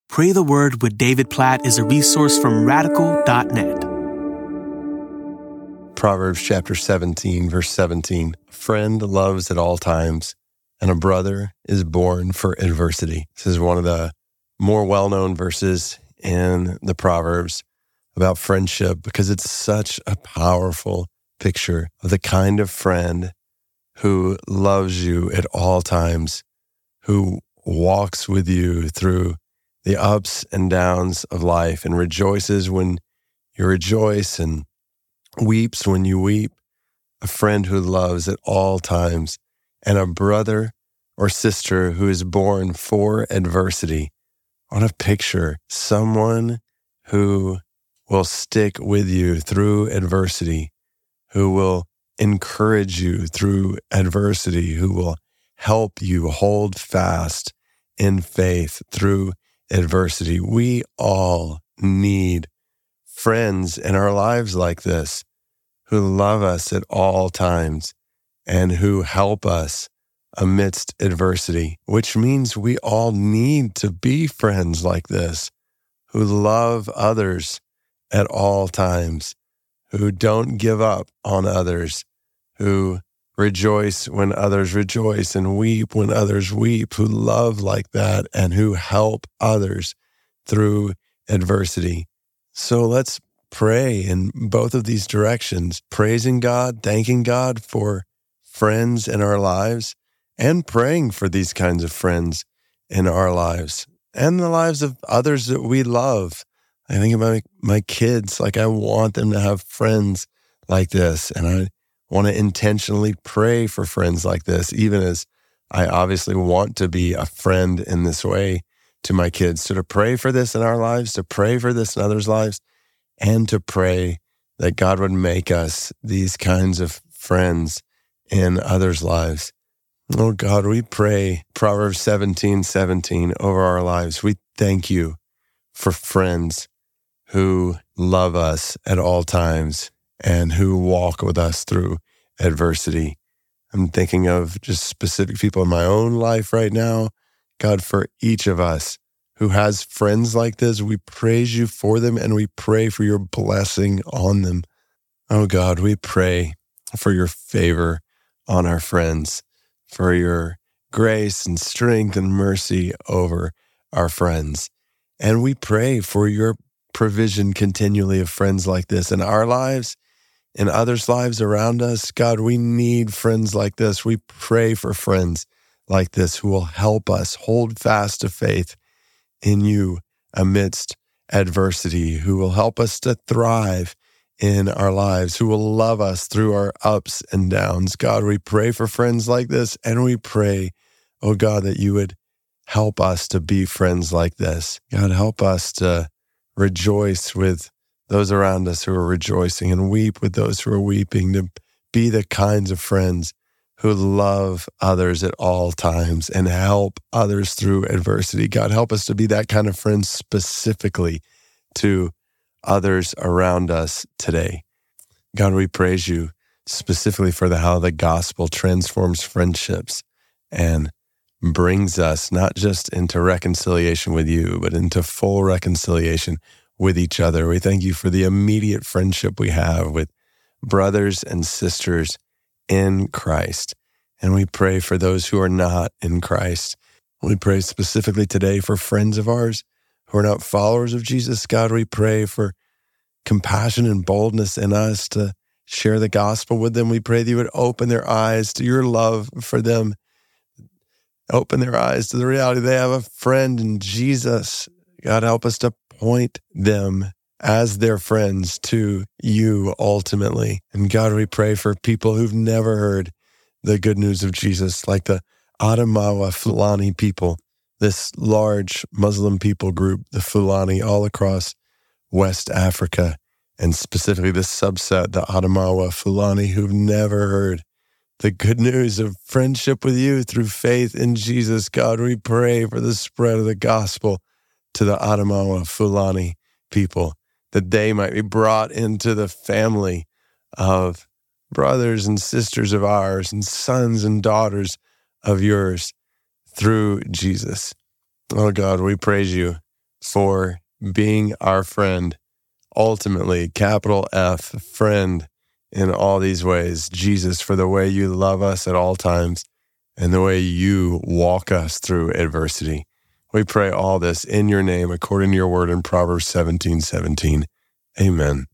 Pray the Word with David Platt is a resource from radical.net. Proverbs chapter 17, verse 17. A friend loves at all times, and a brother is born for adversity. This is one of the more well-known verses in the Proverbs about friendship because it's such a powerful picture of the kind of friend who loves you at all times, who walks with you through the ups and downs of life and rejoices when you rejoice and weeps when you weep. A friend who loves at all times, and a brother or sister who is born for adversity. What a picture. Someone who will stick with you through adversity, who will encourage you through adversity, who will help you hold fast in faith through adversity. We all need friends in our lives like this, who love us at all times and who help us amidst adversity, which means we all need to be friends like this, who love others at all times, who don't give up on others, who rejoice when others rejoice and weep when others weep, who love like that and who help others through adversity. So let's pray in both of these directions, praising God, thanking God for friends in our lives, and praying for these kinds of friends in our lives and the lives of others that we love. I think about my kids, like I want them to have friends like this, and I want to intentionally pray for friends like this, even as I obviously want to be a friend in this way to my kids. So to pray for this in our lives, to pray for this in others' lives, and to pray that God would make us these kinds of friends in others' lives. Oh God, we pray Proverbs 17:17 over our lives. We thank you for friends who love us at all times and who walk with us through adversity. I'm thinking of just specific people in my own life right now. God, for each of us who has friends like this, we praise you for them and we pray for your blessing on them. Oh God, we pray for your favor on our friends, for your grace and strength and mercy over our friends. And we pray for your provision continually of friends like this in our lives, in others' lives around us. God, we need friends like this. We pray for friends like this who will help us hold fast to faith in you amidst adversity, who will help us to thrive in our lives, who will love us through our ups and downs. God, we pray for friends like this, and we pray, oh God, that you would help us to be friends like this. God, help us to rejoice with those around us who are rejoicing and weep with those who are weeping, to be the kinds of friends who love others at all times and help others through adversity. God, help us to be that kind of friend specifically to others around us today. God, we praise you specifically for how the gospel transforms friendships and brings us not just into reconciliation with you, but into full reconciliation with each other. We thank you for the immediate friendship we have with brothers and sisters in Christ. And we pray for those who are not in Christ. We pray specifically today for friends of ours who are not followers of Jesus. God, we pray for compassion and boldness in us to share the gospel with them. We pray that you would open their eyes to your love for them. Open their eyes to the reality they have a friend in Jesus. God, help us to point them as their friends to you ultimately. And God, we pray for people who've never heard the good news of Jesus, like the Adamawa Fulani people, this large Muslim people group, the Fulani, all across West Africa, and specifically this subset, the Adamawa Fulani, who've never heard the good news of friendship with you through faith in Jesus. God, we pray for the spread of the gospel to the Adamawa Fulani people, that they might be brought into the family of brothers and sisters of ours and sons and daughters of yours through Jesus. Oh God, we praise you for being our friend, ultimately, capital F, friend in all these ways. Jesus, for the way you love us at all times and the way you walk us through adversity. We pray all this in your name, according to your word in Proverbs 17:17. Amen.